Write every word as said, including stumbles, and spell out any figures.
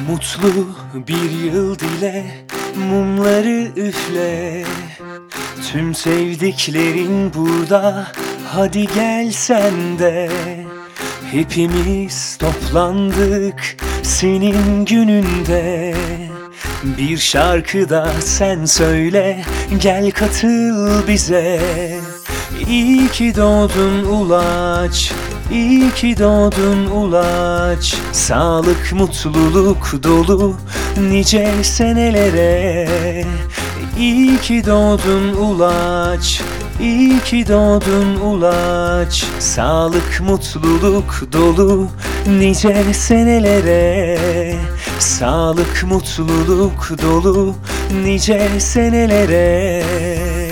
Mutlu bir yıl dile, mumları üfle. Tüm sevdiklerin burada, hadi gel sen de. Hepimiz toplandık senin gününde. Bir şarkı da sen söyle, gel katıl bize. İyi ki doğdun Ulaç, İyi ki doğdun Ulaç. Sağlık, mutluluk dolu nice senelere. İyi ki doğdun Ulaç, İyi ki doğdun Ulaç. Sağlık, mutluluk dolu nice senelere. Sağlık, mutluluk dolu nice senelere.